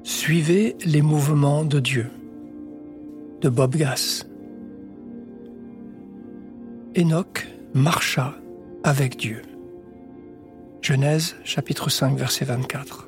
Suivez les mouvements de Dieu, de Bob Gass. Enoch marcha avec Dieu. Genèse, chapitre 5, verset 24.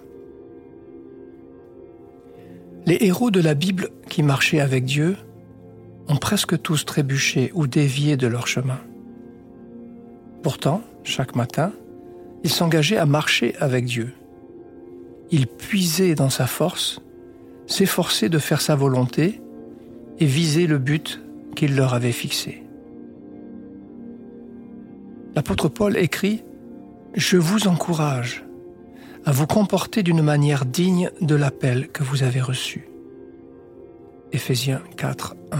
Les héros de la Bible qui marchaient avec Dieu ont presque tous trébuché ou dévié de leur chemin. Pourtant, chaque matin, ils s'engageaient à marcher avec Dieu. Ils puisaient dans sa force, s'efforçaient de faire sa volonté et visaient le but qu'il leur avait fixé. L'apôtre Paul écrit « Je vous encourage à vous comporter d'une manière digne de l'appel que vous avez reçu. » Éphésiens 4, 1.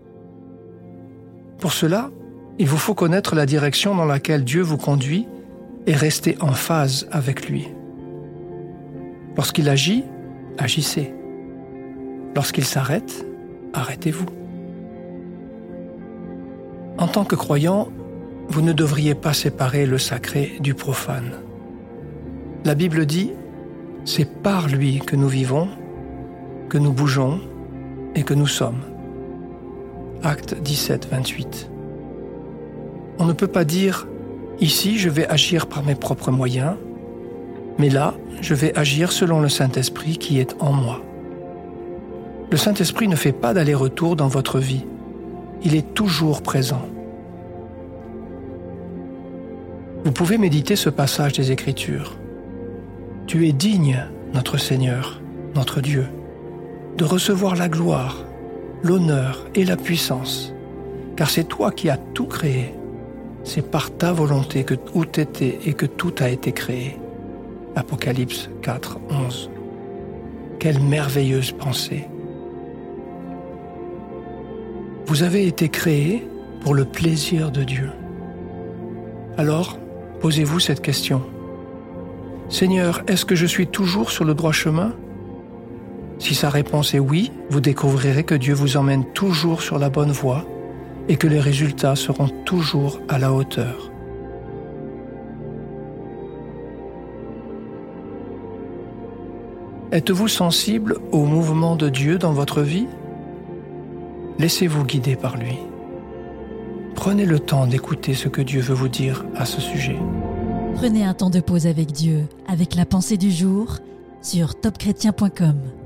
Pour cela, il vous faut connaître la direction dans laquelle Dieu vous conduit et rester en phase avec lui. Lorsqu'il agit, agissez. Lorsqu'il s'arrête, arrêtez-vous. En tant que croyant, vous ne devriez pas séparer le sacré du profane. La Bible dit « C'est par lui que nous vivons, que nous bougeons et que nous sommes. » Actes 17, 28. On ne peut pas dire « Ici, je vais agir par mes propres moyens », mais là, je vais agir selon le Saint-Esprit qui est en moi. Le Saint-Esprit ne fait pas d'aller-retour dans votre vie. Il est toujours présent. Vous pouvez méditer ce passage des Écritures. Tu es digne, notre Seigneur, notre Dieu, de recevoir la gloire, l'honneur et la puissance, car c'est toi qui as tout créé. C'est par ta volonté que tout était et que tout a été créé. Apocalypse 4, 11. Quelle merveilleuse pensée! Vous avez été créés pour le plaisir de Dieu. Alors, posez-vous cette question. Seigneur, est-ce que je suis toujours sur le droit chemin? Si sa réponse est oui, vous découvrirez que Dieu vous emmène toujours sur la bonne voie et que les résultats seront toujours à la hauteur. Êtes-vous sensible au mouvement de Dieu dans votre vie? Laissez-vous guider par lui. Prenez le temps d'écouter ce que Dieu veut vous dire à ce sujet. Prenez un temps de pause avec Dieu, avec la pensée du jour, sur topchrétien.com.